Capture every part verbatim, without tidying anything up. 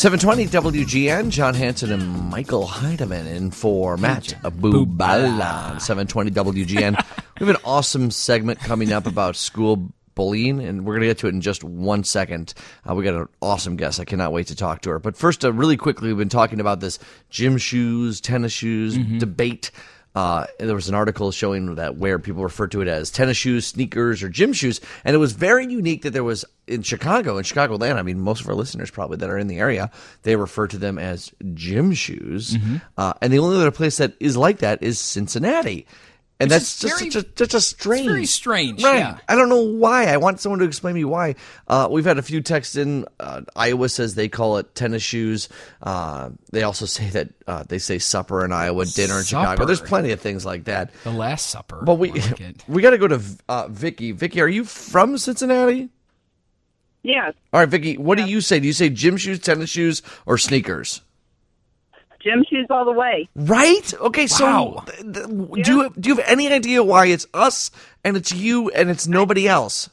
seven twenty W G N, John Hanson and Michael Heidemann in for Matt Bubala on seven twenty W G N. We have an awesome segment coming up about school bullying, and we're going to get to it in just one second. Uh, we got an awesome guest. I cannot wait to talk to her. But first, uh, really quickly, we've been talking about this gym shoes, tennis shoes mm-hmm. debate. Uh, there was an article showing that where people refer to it as tennis shoes, sneakers, or gym shoes. And it was very unique that there was in Chicago, in Chicagoland, I mean, most of our listeners probably that are in the area, they refer to them as gym shoes. Mm-hmm. Uh, and the only other place that is like that is Cincinnati. And Which that's just very, such a, such a strange. It's very strange, right. yeah. I don't know why. I want someone to explain to me why. Uh, we've had a few texts in. Uh, Iowa says they call it tennis shoes. Uh, they also say that uh, they say supper in Iowa, dinner in Supper. Chicago. There's plenty of things like that. The Last Supper. But we like we got to go to uh, Vicky. Vicky, are you from Cincinnati? Yes. All right, Vicky. What yes. do you say? Do you say gym shoes, tennis shoes, or sneakers? Gym shoes all the way. Right? Okay, Wow. so th- th- do you do you have any idea why it's us and it's you and it's nobody else?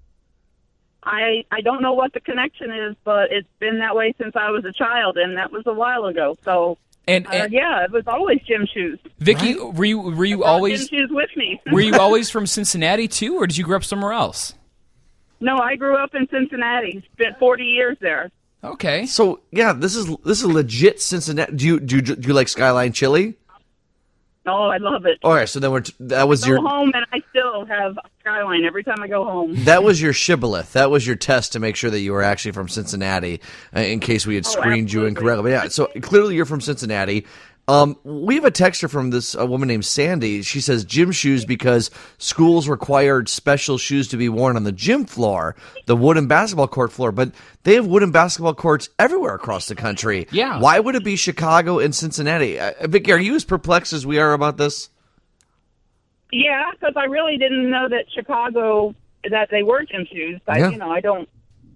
I I don't know what the connection is, but it's been that way since I was a child, and that was a while ago. So, And, uh, and yeah, it was always gym shoes. Vicky, were you were you I brought always gym shoes with me? were you always from Cincinnati too, or did you grow up somewhere else? No, I grew up in Cincinnati. Spent forty years there. Okay. So yeah, this is this is legit Cincinnati. Do you do you, do you like Skyline Chili? Oh, I love it. All right, so then we're t- that was Go your home, and I still have Skyline every time I go home. that was your shibboleth. That was your test to make sure that you were actually from Cincinnati, uh, in case we had Oh, screened you absolutely. incorrectly. But yeah, so clearly you're from Cincinnati. Um, we have a texter from this a woman named Sandy. She says gym shoes because schools required special shoes to be worn on the gym floor, the wooden basketball court floor. But they have wooden basketball courts everywhere across the country. Yeah. Why would it be Chicago and Cincinnati? Uh, Vicky, are you as perplexed as we are about this? Yeah, because I really didn't know that Chicago that they were gym shoes. I, Yeah. you know, I don't.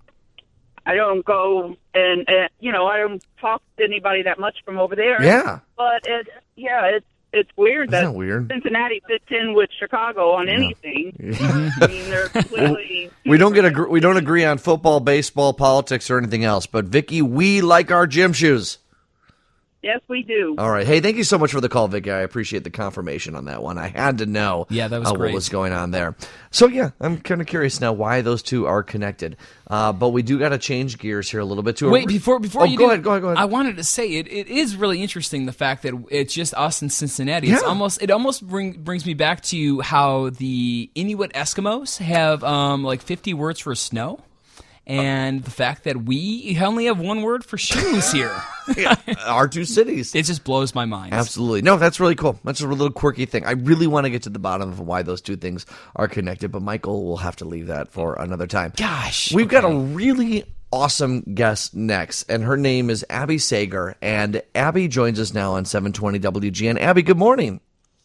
I don't go and, and you know I don't talk to anybody that much from over there. Yeah. But it, yeah, it's it's weird Isn't that that weird? Cincinnati fits in with Chicago on anything. I mean, they're clearly We don't get agree, we don't agree on football, baseball, politics, or anything else. But Vicky, we like our gym shoes. Yes, we do. All right. Hey, thank you so much for the call, Vicky. I appreciate the confirmation on that one. I had to know Yeah, that was uh, great. what was going on there. So, yeah, I'm kind of curious now why those two are connected. Uh, but we do got to change gears here a little bit. To a, Wait, before before oh, you go do, ahead, go ahead, go ahead. I wanted to say it. It is really interesting the fact that it's just us in Cincinnati. It's Yeah. almost it almost bring, brings me back to how the Inuit Eskimos have um, like fifty words for snow, and the fact that we only have one word for shoes here. Yeah, our two cities. It just blows my mind. Absolutely. No, that's really cool. That's a little quirky thing. I really want to get to the bottom of why those two things are connected, but Michael will have to leave that for another time. Gosh, We've got a okay. really awesome guest next, and her name is Abby Sager, and Abby joins us now on seven twenty W G N. Abby, good morning.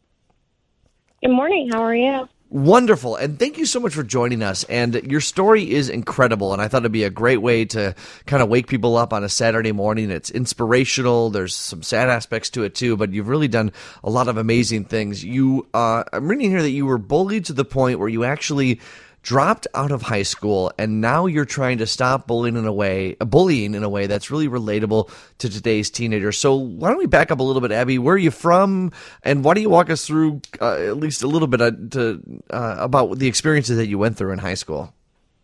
Good morning. How are you? Wonderful, and thank you so much for joining us. And your story is incredible, and I thought it'd be a great way to kind of wake people up on a Saturday morning. It's inspirational. There's some sad aspects to it too, but you've really done a lot of amazing things. You, uh, I'm reading here that you were bullied to the point where you actually dropped out of high school, and now you're trying to stop bullying in a way, bullying in a way that's really relatable to today's teenagers. So why don't we back up a little bit, Abby? Where are you from, and why don't you walk us through uh, at least a little bit uh, to, uh, about the experiences that you went through in high school?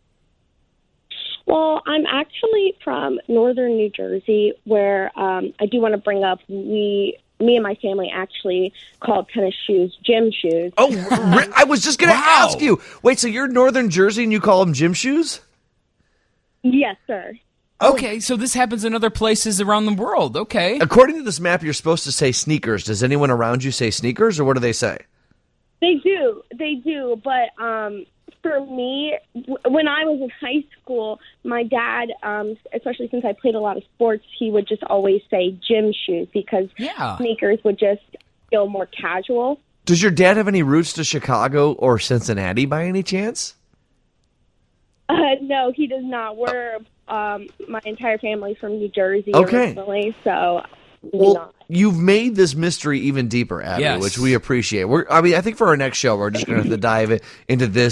Well, I'm actually from northern New Jersey, where um, I do want to bring up we, me and my family actually call tennis shoes gym shoes. Oh, re- I was just going to Wow. ask you. Wait, so you're northern Jersey and you call them gym shoes? Yes, sir. Okay, so this happens in other places around the world. Okay. According to this map, you're supposed to say sneakers. Does anyone around you say sneakers, or what do they say? They do, they do. But um, for me, w- when I was in high school, my dad, um, especially since I played a lot of sports, he would just always say gym shoes because Yeah. sneakers would just feel more casual. Does your dad have any roots to Chicago or Cincinnati by any chance? Uh, no, he does not. We're um, my entire family's from New Jersey Okay. originally, so we do Well, not. you've made this mystery even deeper, Abby, Yes. which we appreciate. We're, I mean, I think for our next show, we're just going to have to dive it- into this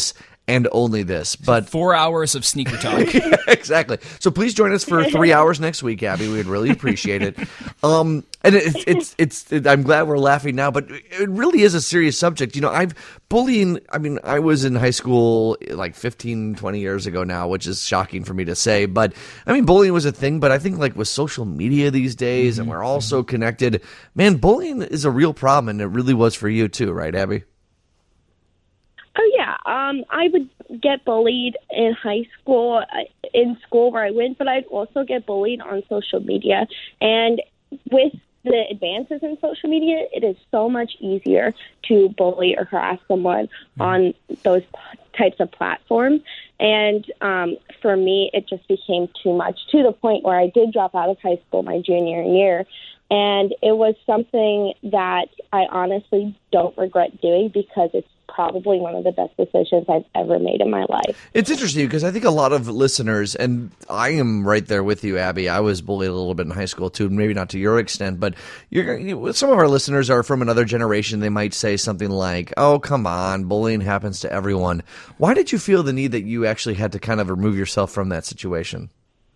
and only this. But Four hours of sneaker talk. exactly. So please join us for three hours next week, Abby. We'd really appreciate it. Um, and it's, it's, it's, it, I'm glad we're laughing now, but it really is a serious subject. You know, I've bullying. I mean, I was in high school like fifteen, twenty years ago now, which is shocking for me to say. But I mean, bullying was a thing, but I think like with social media these days, mm-hmm. and we're all so connected, man, bullying is a real problem. And it really was for you too, right, Abby? Oh, yeah. Um, I would get bullied in high school, uh, in school where I went, but I'd also get bullied on social media. And with the advances in social media, it is so much easier to bully or harass someone on those p- types of platforms. And um, for me, it just became too much, to the point where I did drop out of high school my junior year. And it was something that I honestly don't regret doing, because it's probably one of the best decisions I've ever made in my life. It's interesting because I think a lot of listeners, and I am right there with you, Abby. I was bullied a little bit in high school too, maybe not to your extent, but you're, you, some of our listeners are from another generation. They might say something like, oh, come on, bullying happens to everyone. Why did you feel the need that you actually had to kind of remove yourself from that situation?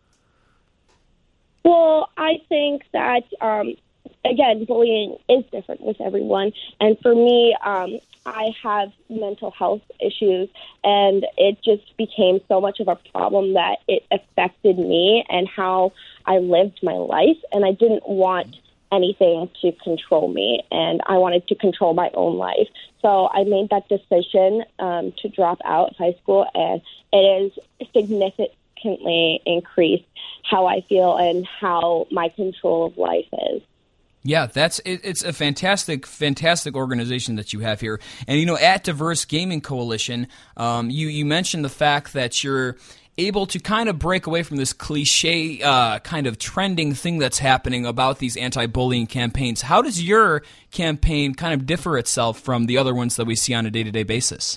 Well, I think that, um, again, bullying is different with everyone. And for me, um, I have mental health issues, and it just became so much of a problem that it affected me and how I lived my life. And I didn't want anything to control me, and I wanted to control my own life. So I made that decision um, to drop out of high school, and it has significantly increased how I feel and how my control of life is. Yeah, that's it, it's a fantastic, fantastic organization that you have here. And, you know, at Diverse Gaming Coalition, um, you, you mentioned the fact that you're able to kind of break away from this cliche uh, kind of trending thing that's happening about these anti-bullying campaigns. How does your campaign kind of differ itself from the other ones that we see on a day-to-day basis?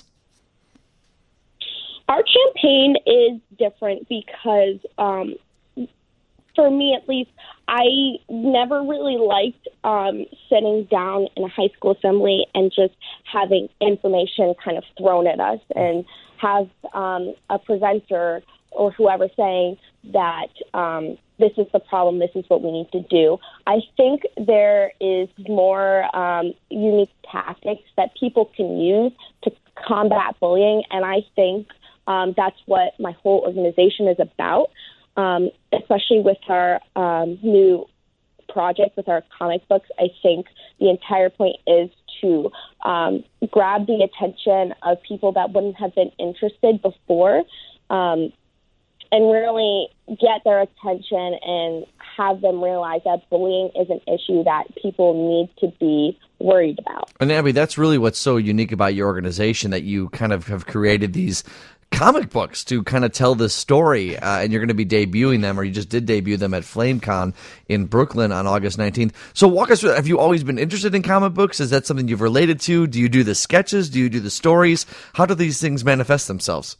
Our campaign is different because, um, for me at least, I never really liked um, sitting down in a high school assembly and just having information kind of thrown at us and have um, a presenter or whoever saying that um, this is the problem, this is what we need to do. I think there is more um, unique tactics that people can use to combat bullying, and I think um, that's what my whole organization is about. Um, especially with our um, new project with our comic books, I think the entire point is to um, grab the attention of people that wouldn't have been interested before, um, and really get their attention and have them realize that bullying is an issue that people need to be worried about. And Abby, that's really what's so unique about your organization, that you kind of have created these comic books to kind of tell this story, uh, and you're going to be debuting them, or you just did debut them at FlameCon in Brooklyn on August nineteenth. So walk us through, have you always been interested in comic books? Is that something you've related to? Do you do the sketches? Do you do the stories? How do these things manifest themselves?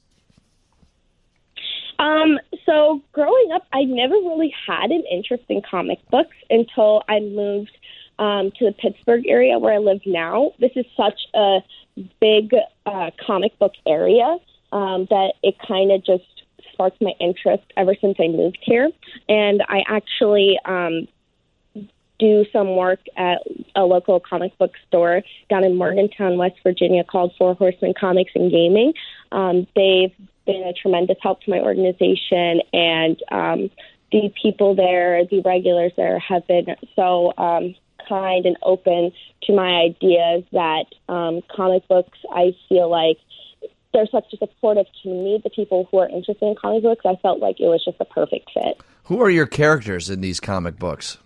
Um, so growing up, I never really had an interest in comic books until I moved um, to the Pittsburgh area where I live now. This is such a big uh, comic book area. Um, that it kind of just sparked my interest ever since I moved here. And I actually um, do some work at a local comic book store down in Morgantown, West Virginia, called Four Horsemen Comics and Gaming. Um, they've been a tremendous help to my organization, and um, the people there, the regulars there, have been so um, kind and open to my ideas that um, comic books, I feel like, they're such a supportive community, the people who are interested in comic books. I felt like it was just a perfect fit. Who are your characters in these comic books?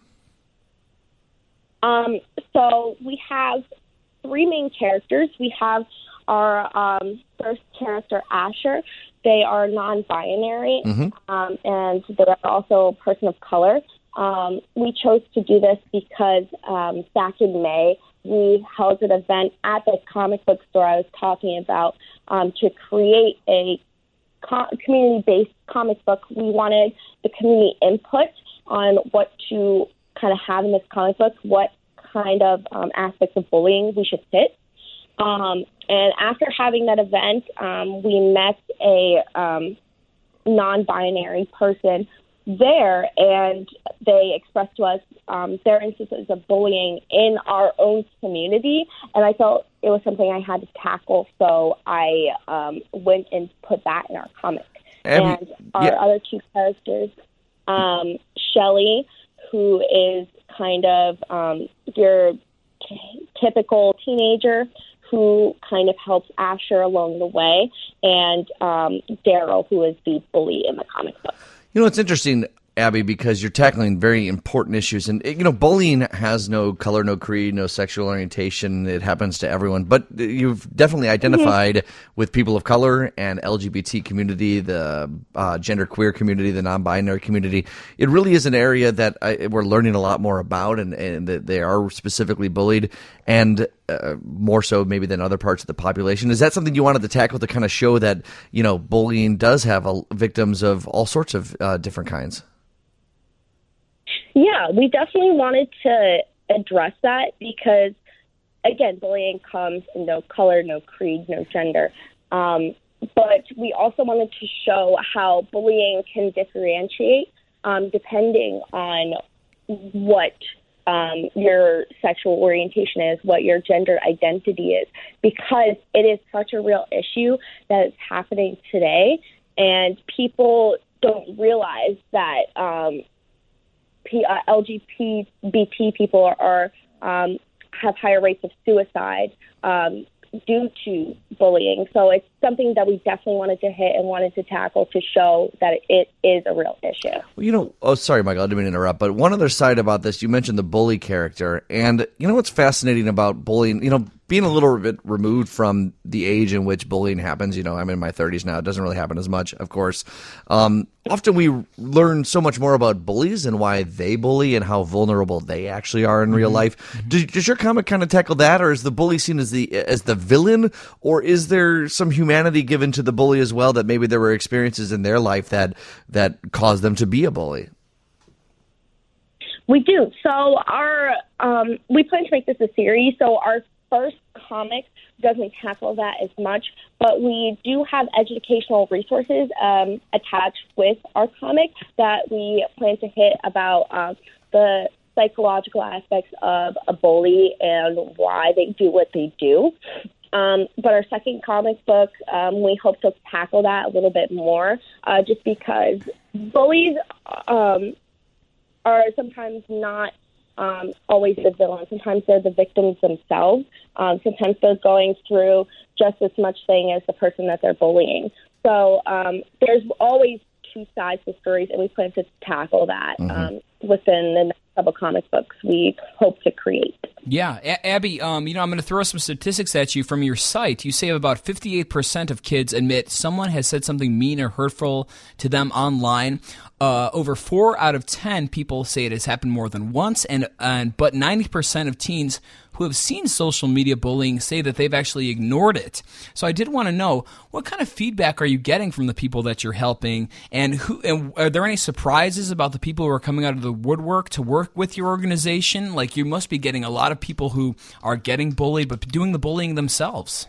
Um, so we have three main characters. We have our um, first character, Asher. They are non-binary, mm-hmm. um, and they're also a person of color. Um, we chose to do this because um, back in May, we held an event at the comic book store I was talking about um, to create a co- community-based comic book. We wanted the community input on what to kind of have in this comic book, what kind of um, aspects of bullying we should fit. Um, and after having that event, um, we met a um, non-binary person there, and they expressed to us um, their instances of bullying in our own community, and I felt it was something I had to tackle, so I um, went and put that in our comic. Abby, and our yeah. other two characters, um, Shelly, who is kind of um, your t- typical teenager who kind of helps Asher along the way, and um, Daryl, who is the bully in the comic book. You know, it's interesting, Abby, because you're tackling very important issues. And, you know, bullying has no color, no creed, no sexual orientation. It happens to everyone. But you've definitely identified mm-hmm. with people of color and L G B T community, the uh, genderqueer community, the non-binary community. It really is an area that I, we're learning a lot more about, and, and that they are specifically bullied, and uh, more so maybe than other parts of the population. Is that something you wanted to tackle to kind of show that, you know, bullying does have a, victims of all sorts of uh, different kinds? Yeah, we definitely wanted to address that because, again, bullying comes in no color, no creed, no gender. Um, but we also wanted to show how bullying can differentiate um, depending on what um, your sexual orientation is, what your gender identity is, because it is such a real issue that is happening today, and people don't realize that um, P, uh, L G B T people are, are um, have higher rates of suicide um, due to bullying. So it's something that we definitely wanted to hit and wanted to tackle to show that it is a real issue. Well, you know, oh, sorry, Michael, I didn't mean to interrupt, but one other side about this, you mentioned the bully character, and you know what's fascinating about bullying, you know, being a little bit removed from the age in which bullying happens, you know, I'm in my thirties now. It doesn't really happen as much, of course. Um, often we learn so much more about bullies and why they bully and how vulnerable they actually are in mm-hmm. real life. Mm-hmm. Does, does your comic kind of tackle that, or is the bully seen as the as the villain, or is there some humanity given to the bully as well, that maybe there were experiences in their life that that caused them to be a bully? We do. So our um, we plan to make this a series. So our first comic doesn't tackle that as much, but we do have educational resources um, attached with our comic that we plan to hit about uh, the psychological aspects of a bully and why they do what they do. Um, but our second comic book, um, we hope to tackle that a little bit more, uh, just because bullies um, are sometimes not Um, always the villain. Sometimes they're the victims themselves. Um, sometimes they're going through just as much thing as the person that they're bullying. So um, there's always two sides to stories, and we plan to tackle that mm-hmm. um, within the next couple comic books we hope to create. Yeah, A- Abby, um, you know, I'm going to throw some statistics at you from your site. You say about fifty-eight percent of kids admit someone has said something mean or hurtful to them online. Uh, over four out of ten people say it has happened more than once, and, and but ninety percent of teens who have seen social media bullying say that they've actually ignored it. So I did want to know, what kind of feedback are you getting from the people that you're helping, and who? And are there any surprises about the people who are coming out of the woodwork to work with your organization? Like, you must be getting a lot of people who are getting bullied but doing the bullying themselves.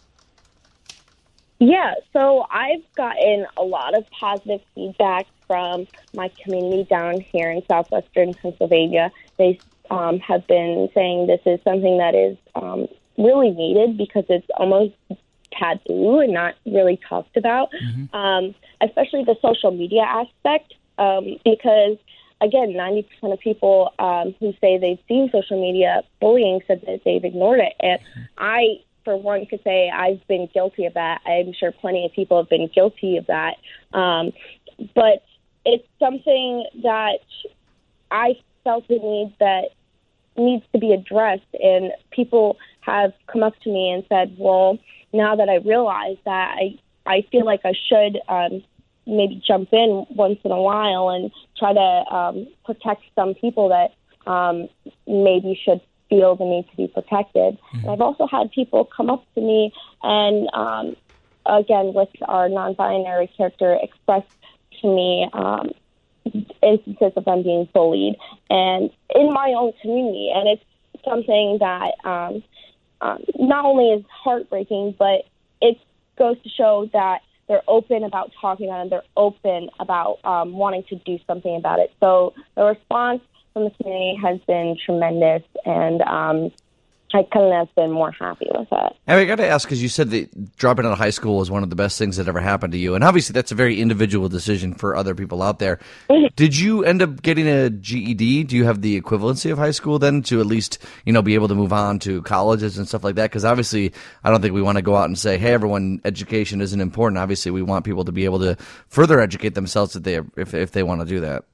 Yeah, so I've gotten a lot of positive feedback from my community down here in southwestern Pennsylvania. They um, have been saying this is something that is um, really needed because it's almost taboo and not really talked about, mm-hmm. um, especially the social media aspect, um, because, again, ninety percent of people um, who say they've seen social media bullying said that they've ignored it. And I, for one, could say I've been guilty of that. I'm sure plenty of people have been guilty of that. Um, but it's something that I felt the need that needs to be addressed. And people have come up to me and said, well, now that I realize that, I, I feel like I should um, maybe jump in once in a while and try to um, protect some people that um, maybe should feel the need to be protected. Mm-hmm. And I've also had people come up to me and, um, again, with our non-binary character, express to me um, instances of them being bullied and in my own community. And it's something that um, um, not only is heartbreaking, but it goes to show that they're open about talking about it. They're open about um, wanting to do something about it. So the response from the community has been tremendous, and um, I couldn't have been more happy with it. And I got to ask, because you said that dropping out of high school was one of the best things that ever happened to you, and obviously that's a very individual decision for other people out there. Did you end up getting a G E D? Do you have the equivalency of high school then to at least, you know, be able to move on to colleges and stuff like that? Because obviously I don't think we want to go out and say, hey, everyone, education isn't important. Obviously we want people to be able to further educate themselves if they, if, if they want to do that.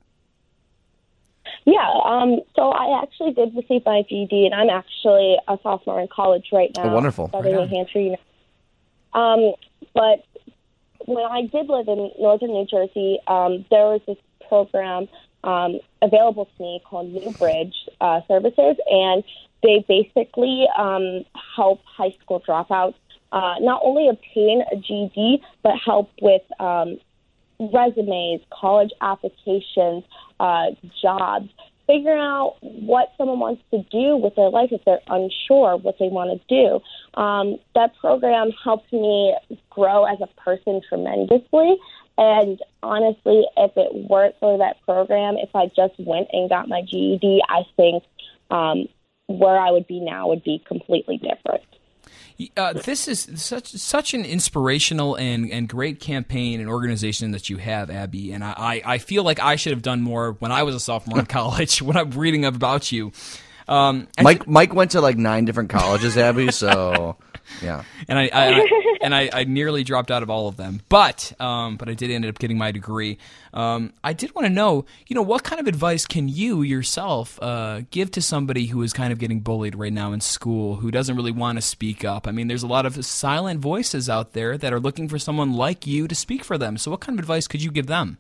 Yeah, um, so I actually did receive my G E D, and I'm actually a sophomore in college right now. Oh, wonderful. Southern New Hampshire. You know. Um, but when I did live in northern New Jersey, um, there was this program um, available to me called New Bridge uh, Services, and they basically um, help high school dropouts uh, not only obtain a G E D, but help with um, resumes, college applications, uh, jobs, figuring out what someone wants to do with their life if they're unsure what they want to do. Um, that program helped me grow as a person tremendously. And honestly, if it weren't for that program, if I just went and got my G E D, I think um, where I would be now would be completely different. Uh, this is such such an inspirational and, and great campaign and organization that you have, Abby. And I, I feel like I should have done more when I was a sophomore in college when I'm reading about you. Um, Mike th- Mike went to like nine different colleges, Abby, so yeah. And I, I, I and I, I nearly dropped out of all of them, but um, but I did end up getting my degree. Um, I did want to know, you know, what kind of advice can you yourself uh, give to somebody who is kind of getting bullied right now in school, who doesn't really want to speak up? I mean, there's a lot of silent voices out there that are looking for someone like you to speak for them. So what kind of advice could you give them?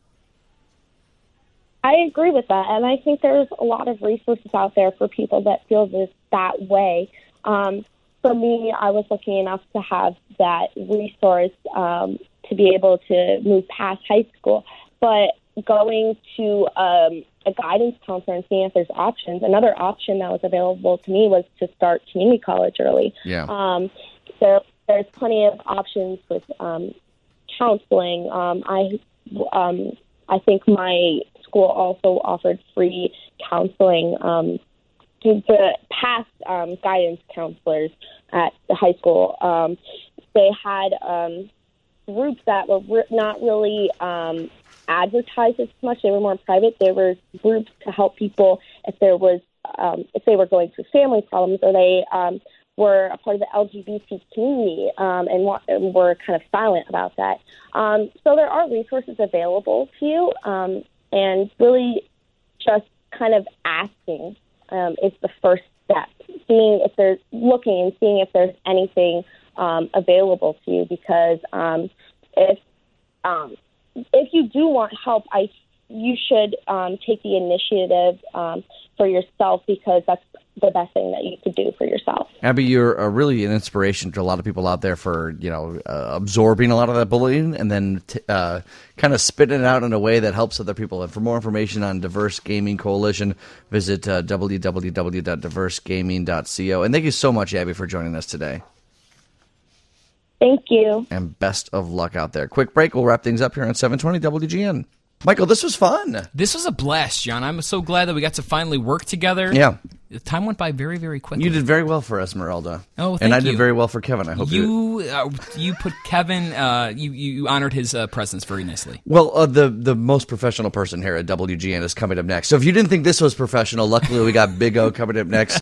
I agree with that, and I think there's a lot of resources out there for people that feel this that way. Um, for me, I was lucky enough to have that resource um, to be able to move past high school. But going to um, a guidance counselor and seeing if there's options, another option that was available to me was to start community college early. Yeah. Um, there, there's plenty of options with um, counseling. Um, I, um, I think my school also offered free counseling um, to the past um, guidance counselors at the high school. Um, they had um, groups that were re- not really um, advertised as much. They were more private. There were groups to help people if there was um, if they were going through family problems, or they um, were a part of the L G B T community um, and, wa- and were kind of silent about that. Um, so there are resources available to you. Um, And really just kind of asking um, is the first step. Seeing if there's looking and seeing if there's anything um, available to you. Because um, if um, if you do want help, I you should um, take the initiative um, for yourself, because that's the best thing that you could do for yourself. Abby, you're uh, really an inspiration to a lot of people out there for, you know, uh, absorbing a lot of that bullying and then t- uh, kind of spitting it out in a way that helps other people. And for more information on Diverse Gaming Coalition, visit uh, w w w dot diverse gaming dot co. And thank you so much, Abby, for joining us today. Thank you. And best of luck out there. Quick break. We'll wrap things up here on seven twenty W G N. Michael, this was fun. This was a blast, John. I'm so glad that we got to finally work together. Yeah. The time went by very, very quickly. You did very well for Esmeralda. Oh, thank And I you. did very well for Kevin. I hope you You uh, you put Kevin, uh, you, you honored his uh, presence very nicely. Well, uh, the the most professional person here at W G N is coming up next. So if you didn't think this was professional, luckily we got Big O coming up next.